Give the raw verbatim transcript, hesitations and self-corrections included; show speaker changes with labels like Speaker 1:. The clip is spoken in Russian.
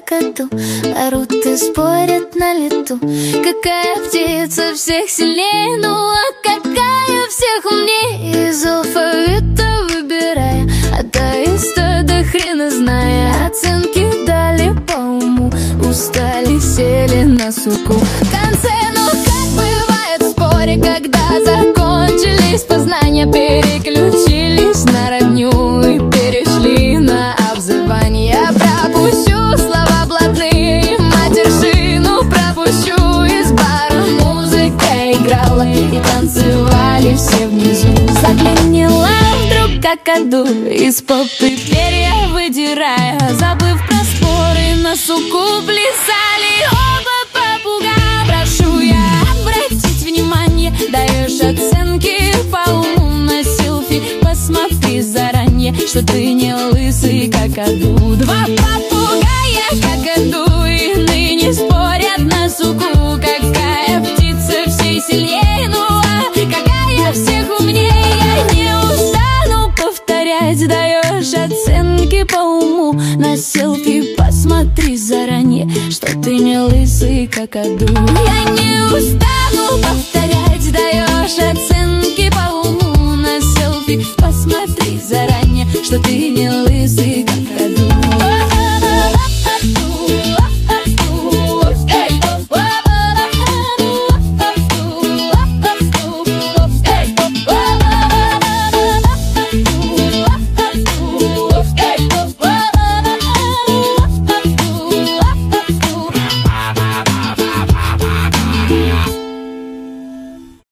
Speaker 1: какаду, орут и спорят на лету. Какая птица всех сильнее, ну а какая всех умнее? Из алфавита выбирая, атеиста до хрена зная. Оценки дали по уму, устали, сели на суку. В конце, ну как бывает в споре, когда закончились познания, переключились на родню и перешли на обзывание. Пропущу слова блатные и матершину, пропущу из бара. Музыка играла и танцевали все внизу. Заклинила вдруг какаду, из попы перья выдирая, забыв про споры, на суку плясали оба попугая. Прошу я обратить внимание, даешь оценки по уму на селфи, посмотри заранее, что ты не лысый какаду. Два попугая какаду и ныне спорят на суку. Какая птица всей сильнее, ну а какая всех умнее? Я не устану повторять, даешь оценки по уму на селфи, посмотри заранее, что ты не лысый какаду. Я не устану повторять,